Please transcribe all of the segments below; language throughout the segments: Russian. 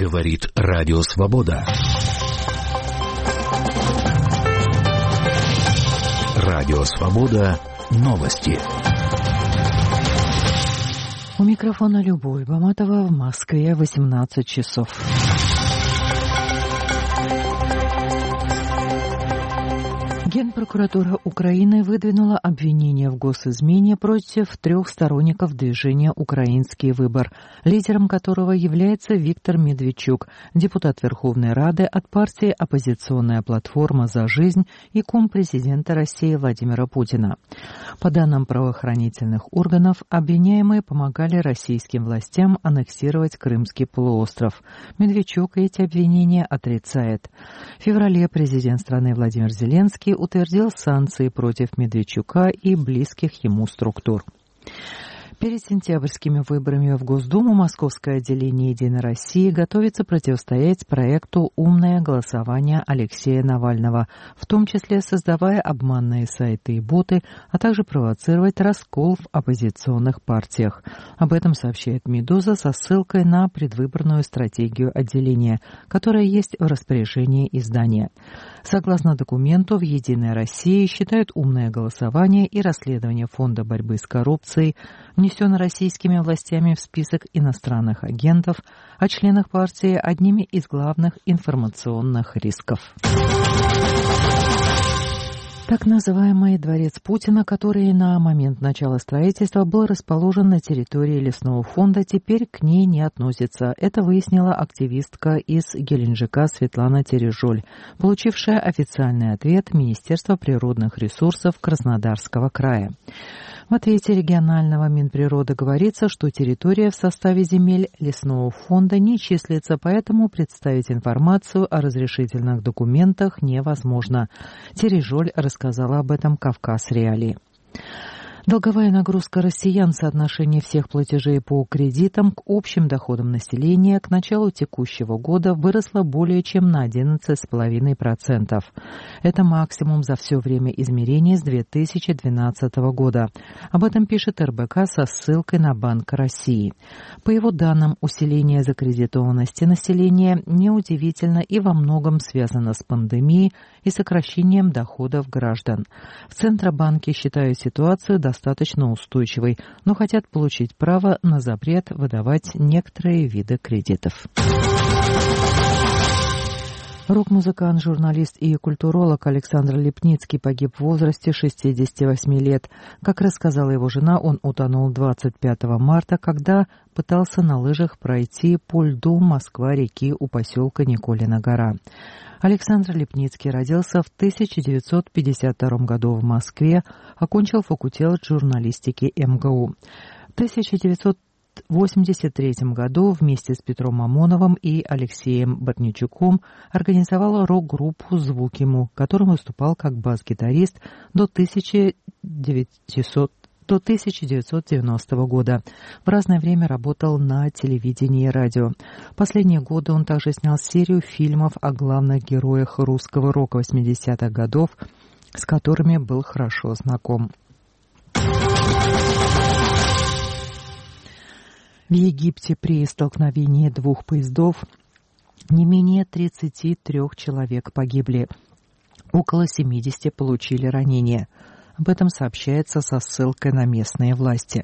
Говорит Радио Свобода. Радио Свобода. Новости. У микрофона Любовь Баматова, в Москве 18 часов. Генпрокуратура Украины выдвинула обвинение в госизмене против 3 сторонников движения «Украинский выбор», лидером которого является Виктор Медведчук, депутат Верховной Рады от партии «Оппозиционная платформа за жизнь» и кум президента России Владимира Путина. По данным правоохранительных органов, обвиняемые помогали российским властям аннексировать Крымский полуостров. Медведчук эти обвинения отрицает. В феврале президент страны Владимир Зеленский утвердил санкции против Медведчука и близких ему структур. Перед сентябрьскими выборами в Госдуму Московское отделение «Единой России» готовится противостоять проекту «Умное голосование» Алексея Навального, в том числе создавая обманные сайты и боты, а также провоцировать раскол в оппозиционных партиях. Об этом сообщает «Медуза» со ссылкой на предвыборную стратегию отделения, которая есть в распоряжении издания. Согласно документу, в «Единой России» считают умное голосование и расследование Фонда борьбы с коррупцией, внесен российскими властями в список иностранных агентов, а членах партии одними из главных информационных рисков. Так называемый дворец Путина, который на момент начала строительства был расположен на территории лесного фонда, теперь к ней не относится. Это выяснила активистка из Геленджика Светлана Тережоль, получившая официальный ответ Министерства природных ресурсов Краснодарского края. В ответе регионального Минприроды говорится, что территория в составе земель лесного фонда не числится, поэтому представить информацию о разрешительных документах невозможно. Тережоль рассказала об этом «Кавказ Реалии». Долговая нагрузка россиян в соотношении всех платежей по кредитам к общим доходам населения к началу текущего года выросла более чем на 11,5%. Это максимум за все время измерений с 2012 года. Об этом пишет РБК со ссылкой на Банк России. По его данным, усиление закредитованности населения неудивительно и во многом связано с пандемией и сокращением доходов граждан. В Центробанке считают ситуацию достаточно устойчивой, но хотят получить право на запрет выдавать некоторые виды кредитов. Рок-музыкант, журналист и культуролог Александр Липницкий погиб в возрасте 68 лет. Как рассказала его жена, он утонул 25 марта, когда пытался на лыжах пройти по льду Москва-реки у поселка Николина гора. Александр Липницкий родился в 1952 году в Москве, окончил факультет журналистики МГУ. В 1983 году вместе с Петром Мамоновым и Алексеем Борничуком организовала рок-группу «Звукиму», которым выступал как бас-гитарист до 1990 года. В разное время работал на телевидении и радио. В последние годы он также снял серию фильмов о главных героях русского рока 80-х годов, с которыми был хорошо знаком. В Египте при столкновении двух поездов не менее 33 человек погибли. Около 70 получили ранения. Об этом сообщается со ссылкой на местные власти.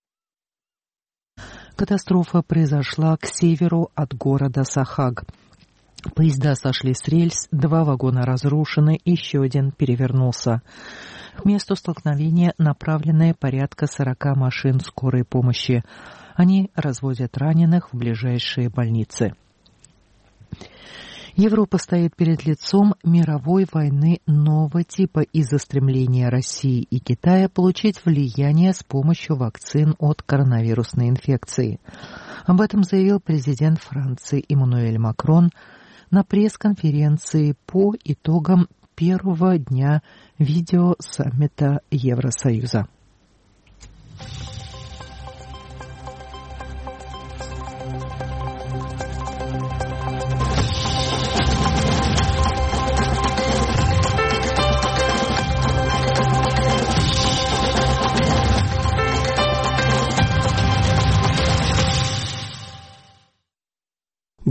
Катастрофа произошла к северу от города Сахаг. Поезда сошли с рельс, 2 вагона разрушены, еще один перевернулся. К месту столкновения направлены порядка 40 машин скорой помощи. Они развозят раненых в ближайшие больницы. Европа стоит перед лицом мировой войны нового типа из-за стремления России и Китая получить влияние с помощью вакцин от коронавирусной инфекции. Об этом заявил президент Франции Эммануэль Макрон на пресс-конференции по итогам первого дня видеосаммита Евросоюза.